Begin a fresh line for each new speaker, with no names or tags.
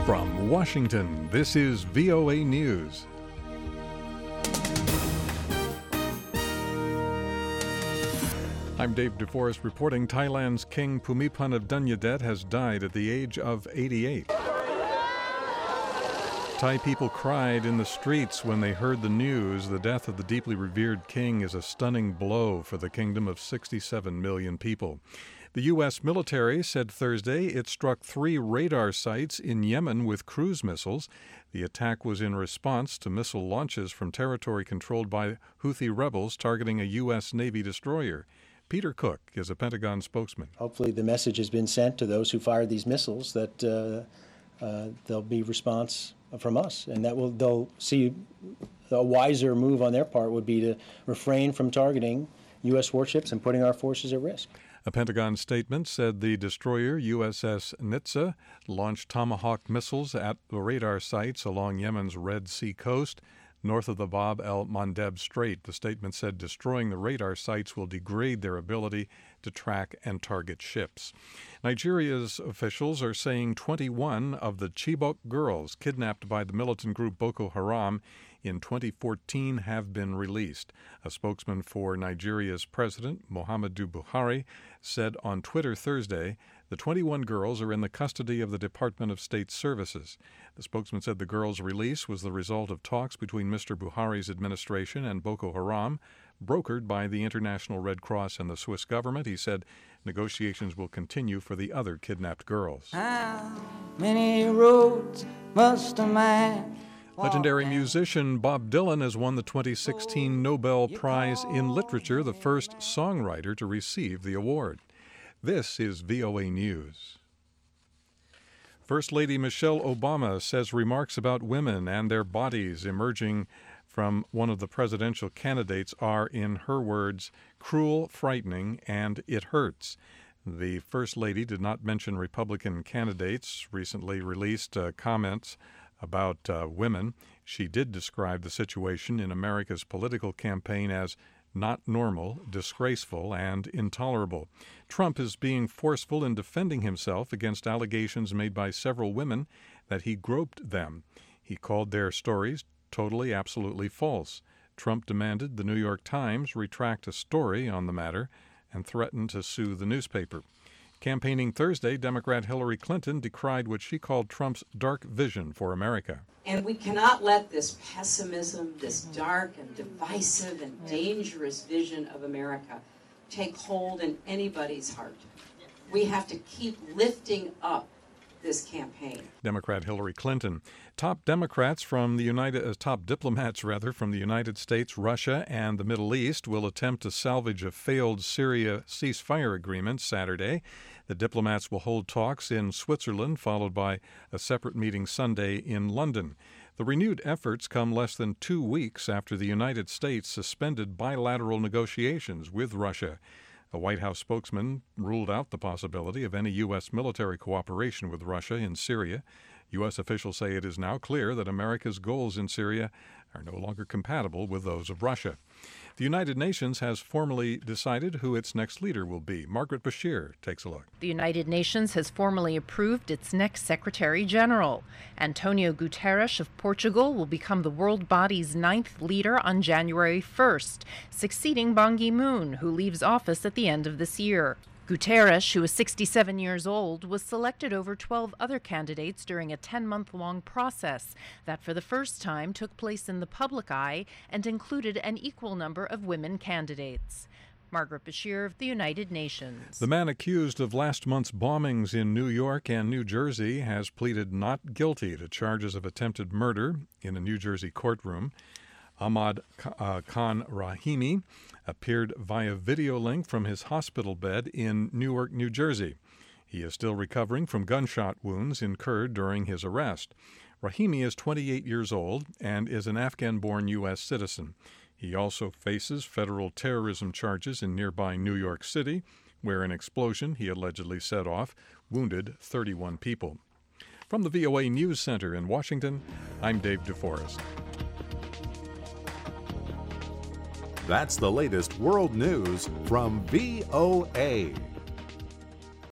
From Washington, this is VOA News. I'm Dave DeForest reporting Thailand's King Bhumibol Adulyadej has died at the age of 88. Thai people cried in the streets when they heard the news. The death of the deeply revered king is a stunning blow for the kingdom of 67 million people. The U.S. military said Thursday it struck 3 radar sites in Yemen with cruise missiles. The attack was in response to missile launches from territory controlled by Houthi rebels targeting a U.S. Navy destroyer. Peter Cook is a Pentagon spokesman.
Hopefully the message has been sent to those who fired these missiles that there'll be response from us, and that they'll see a wiser move on their part would be to refrain from targeting U.S. warships and putting our forces at risk.
A Pentagon statement said the destroyer USS Nitze launched Tomahawk missiles at the radar sites along Yemen's Red Sea coast, north of the Bab el-Mandeb Strait. The statement said destroying the radar sites will degrade their ability to track and target ships. Nigeria's officials are saying 21 of the Chibok girls kidnapped by the militant group Boko Haram in 2014 have been released. A spokesman for Nigeria's president, Muhammadu Buhari, said on Twitter Thursday the 21 girls are in the custody of the Department of State Services. The spokesman said the girls' release was the result of talks between Mr. Buhari's administration and Boko Haram, brokered by the International Red Cross and the Swiss government. He said negotiations will continue for the other kidnapped girls.
How many roads must a man walk
Legendary
down?
musician Bob Dylan has won the 2016 Nobel Prize in Literature, the first songwriter to receive the award. This is VOA News. First Lady Michelle Obama says remarks about women and their bodies emerging from one of the presidential candidates are, in her words, cruel, frightening, and it hurts. The First Lady did not mention Republican candidates recently released comments about women. She did describe the situation in America's political campaign as not normal, disgraceful, and intolerable. Trump is being forceful in defending himself against allegations made by several women that he groped them. He called their stories totally, absolutely false. Trump demanded the New York Times retract a story on the matter and threatened to sue the newspaper. Campaigning Thursday, Democrat Hillary Clinton decried what she called Trump's dark vision for America.
And we cannot let this pessimism, this dark and divisive and dangerous vision of America take hold in anybody's heart. We have to keep lifting up this campaign.
Democrat Hillary Clinton. Top diplomats from the United States, Russia, and the Middle East will attempt to salvage a failed Syria ceasefire agreement Saturday. The diplomats will hold talks in Switzerland, followed by a separate meeting Sunday in London. The renewed efforts come less than 2 weeks after the United States suspended bilateral negotiations with Russia. A White House spokesman ruled out the possibility of any U.S. military cooperation with Russia in Syria. U.S. officials say it is now clear that America's goals in Syria are no longer compatible with those of Russia. The United Nations has formally decided who its next leader will be. Margaret Bashir takes a look.
The United Nations has formally approved its next Secretary General. Antonio Guterres of Portugal will become the world body's 9th leader on January 1st, succeeding Ban Ki-moon, who leaves office at the end of this year. Guterres, who is 67 years old, was selected over 12 other candidates during a 10-month-long process that for the first time took place in the public eye and included an equal number of women candidates. Margaret Bashir of the United Nations.
The man accused of last month's bombings in New York and New Jersey has pleaded not guilty to charges of attempted murder in a New Jersey courtroom. Ahmad Khan Rahimi appeared via video link from his hospital bed in Newark, New Jersey. He is still recovering from gunshot wounds incurred during his arrest. Rahimi is 28 years old and is an Afghan-born U.S. citizen. He also faces federal terrorism charges in nearby New York City, where an explosion he allegedly set off wounded 31 people. From the VOA News Center in Washington, I'm Dave DeForest.
That's the latest world news from VOA.